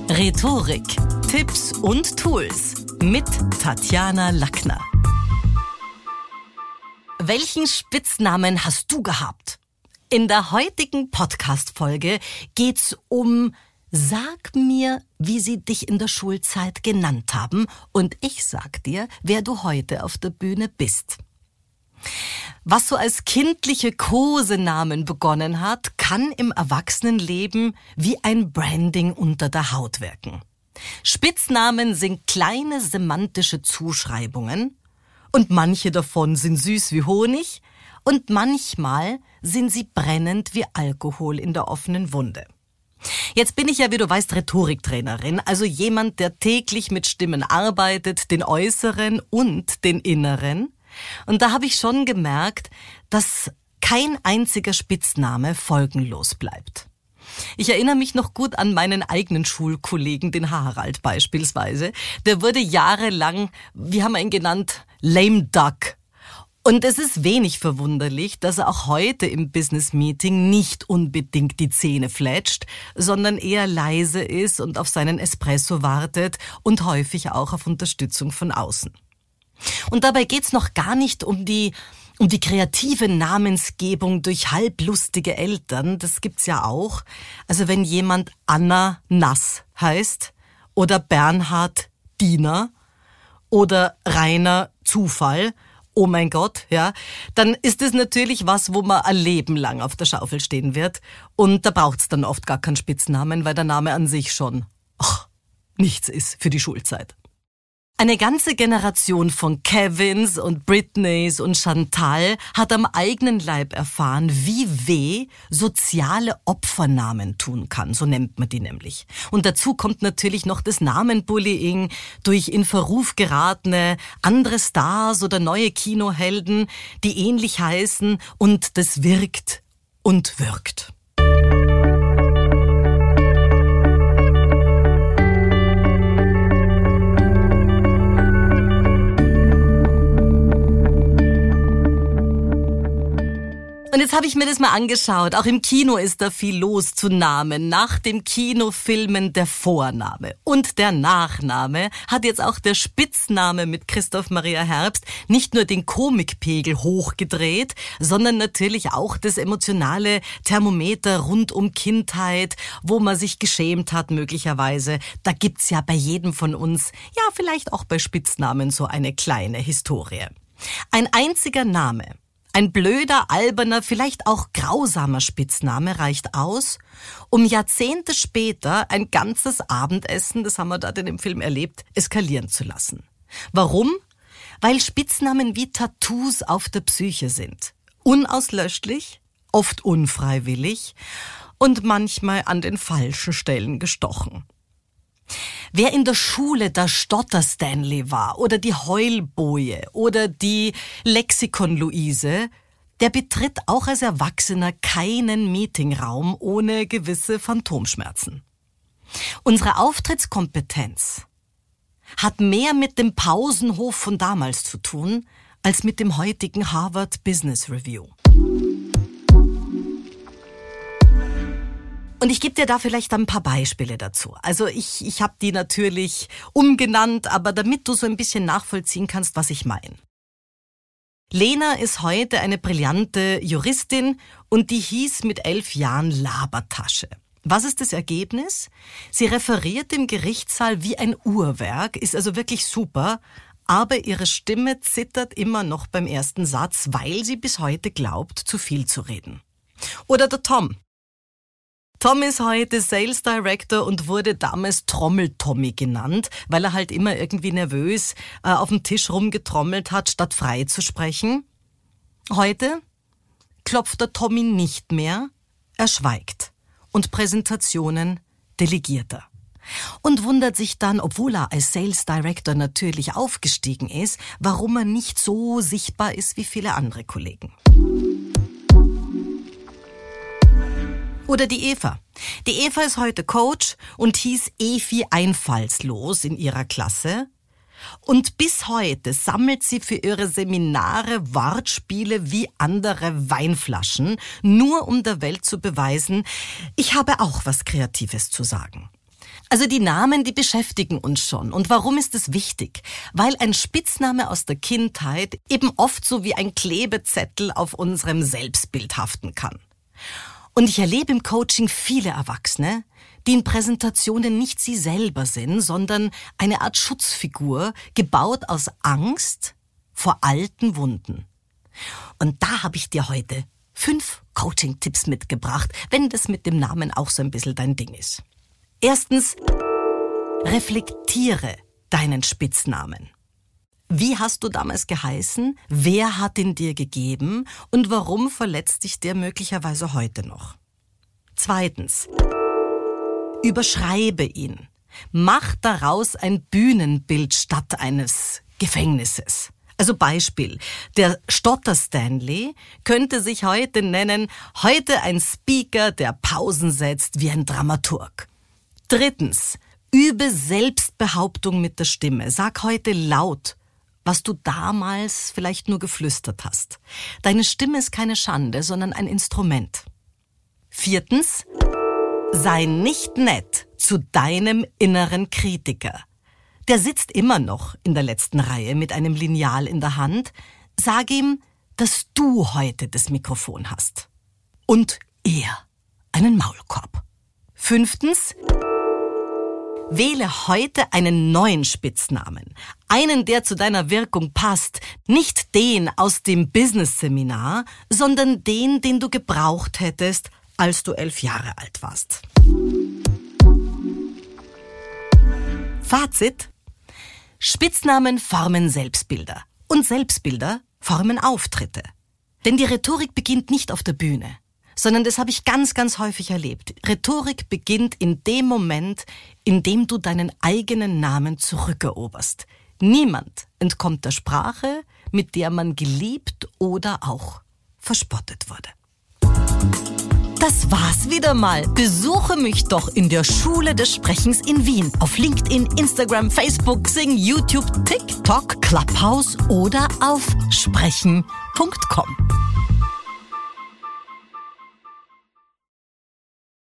Rhetorik, Tipps und Tools mit Tatjana Lackner. Welchen Spitznamen hast du gehabt? In der heutigen Podcast-Folge geht's um Sag mir, wie sie dich in der Schulzeit genannt haben, und ich sag dir, wer du heute auf der Bühne bist. Was so als kindliche Kosenamen begonnen hat, kann im Erwachsenenleben wie ein Branding unter der Haut wirken. Spitznamen sind kleine semantische Zuschreibungen und manche davon sind süß wie Honig und manchmal sind sie brennend wie Alkohol in der offenen Wunde. Jetzt bin ich ja, wie du weißt, Rhetoriktrainerin, also jemand, der täglich mit Stimmen arbeitet, den äußeren und den inneren. Und da habe ich schon gemerkt, dass kein einziger Spitzname folgenlos bleibt. Ich erinnere mich noch gut an meinen eigenen Schulkollegen, den Harald beispielsweise. Der wurde jahrelang, wie haben wir ihn genannt, Lame Duck. Und es ist wenig verwunderlich, dass er auch heute im Business-Meeting nicht unbedingt die Zähne fletscht, sondern eher leise ist und auf seinen Espresso wartet und häufig auch auf Unterstützung von außen. Und dabei geht's noch gar nicht um die kreative Namensgebung durch halblustige Eltern. Das gibt's ja auch. Also wenn jemand Anna Nass heißt oder Bernhard Diener oder Rainer Zufall, oh mein Gott, ja, dann ist es natürlich was, wo man ein Leben lang auf der Schaufel stehen wird. Und da braucht's dann oft gar keinen Spitznamen, weil der Name an sich schon nichts ist für die Schulzeit. Eine ganze Generation von Kevins und Britneys und Chantal hat am eigenen Leib erfahren, wie weh soziale Opfernamen tun kann, so nennt man die nämlich. Und dazu kommt natürlich noch das Namenbullying durch in Verruf geratene andere Stars oder neue Kinohelden, die ähnlich heißen, und das wirkt und wirkt. Und jetzt habe ich mir das mal angeschaut. Auch im Kino ist da viel los zu Namen. Nach dem Kinofilmen der Vorname und der Nachname hat jetzt auch der Spitzname mit Christoph Maria Herbst nicht nur den Komikpegel hochgedreht, sondern natürlich auch das emotionale Thermometer rund um Kindheit, wo man sich geschämt hat möglicherweise. Da gibt's ja bei jedem von uns, ja vielleicht auch bei Spitznamen, so eine kleine Historie. Ein einziger Name, ein blöder, alberner, vielleicht auch grausamer Spitzname reicht aus, um Jahrzehnte später ein ganzes Abendessen, das haben wir da in dem Film erlebt, eskalieren zu lassen. Warum? Weil Spitznamen wie Tattoos auf der Psyche sind. Unauslöschlich, oft unfreiwillig und manchmal an den falschen Stellen gestochen. Wer in der Schule der Stotter-Stanley war oder die Heulboje oder die Lexikon-Luise, der betritt auch als Erwachsener keinen Meetingraum ohne gewisse Phantomschmerzen. Unsere Auftrittskompetenz hat mehr mit dem Pausenhof von damals zu tun, als mit dem heutigen Harvard Business Review. Und ich gebe dir da vielleicht ein paar Beispiele dazu. Also ich habe die natürlich umgenannt, aber damit du so ein bisschen nachvollziehen kannst, was ich meine. Lena ist heute eine brillante Juristin und die hieß mit 11 Jahren Labertasche. Was ist das Ergebnis? Sie referiert im Gerichtssaal wie ein Uhrwerk, ist also wirklich super, aber ihre Stimme zittert immer noch beim ersten Satz, weil sie bis heute glaubt, zu viel zu reden. Oder der Tom. Tom ist heute Sales Director und wurde damals Trommel-Tommy genannt, weil er halt immer irgendwie nervös auf dem Tisch rumgetrommelt hat, statt frei zu sprechen. Heute klopft der Tommy nicht mehr, er schweigt und Präsentationen delegiert er. Und wundert sich dann, obwohl er als Sales Director natürlich aufgestiegen ist, warum er nicht so sichtbar ist wie viele andere Kollegen. Oder die Eva. Die Eva ist heute Coach und hieß Evi Einfallslos in ihrer Klasse. Und bis heute sammelt sie für ihre Seminare Wortspiele wie andere Weinflaschen, nur um der Welt zu beweisen, ich habe auch was Kreatives zu sagen. Also die Namen, die beschäftigen uns schon. Und warum ist es wichtig? Weil ein Spitzname aus der Kindheit eben oft so wie ein Klebezettel auf unserem Selbstbild haften kann. Und ich erlebe im Coaching viele Erwachsene, die in Präsentationen nicht sie selber sind, sondern eine Art Schutzfigur, gebaut aus Angst vor alten Wunden. Und da habe ich dir heute 5 Coaching-Tipps mitgebracht, wenn das mit dem Namen auch so ein bisschen dein Ding ist. Erstens, reflektiere deinen Spitznamen. Wie hast du damals geheißen? Wer hat ihn dir gegeben? Und warum verletzt dich der möglicherweise heute noch? Zweitens, überschreibe ihn. Mach daraus ein Bühnenbild statt eines Gefängnisses. Also Beispiel, der Stotter-Stanley könnte sich heute nennen, heute ein Speaker, der Pausen setzt wie ein Dramaturg. Drittens, übe Selbstbehauptung mit der Stimme. Sag heute laut, was du damals vielleicht nur geflüstert hast. Deine Stimme ist keine Schande, sondern ein Instrument. Viertens, sei nicht nett zu deinem inneren Kritiker. Der sitzt immer noch in der letzten Reihe mit einem Lineal in der Hand. Sag ihm, dass du heute das Mikrofon hast. Und er einen Maulkorb. Fünftens, wähle heute einen neuen Spitznamen. Einen, der zu deiner Wirkung passt. Nicht den aus dem Business-Seminar, sondern den du gebraucht hättest, als du 11 Jahre alt warst. Fazit: Spitznamen formen Selbstbilder. Und Selbstbilder formen Auftritte. Denn die Rhetorik beginnt nicht auf der Bühne, sondern das habe ich ganz, ganz häufig erlebt. Rhetorik beginnt in dem Moment, in dem du deinen eigenen Namen zurückeroberst. Niemand entkommt der Sprache, mit der man geliebt oder auch verspottet wurde. Das war's wieder mal. Besuche mich doch in der Schule des Sprechens in Wien. Auf LinkedIn, Instagram, Facebook, Xing, YouTube, TikTok, Clubhouse oder auf sprechen.com.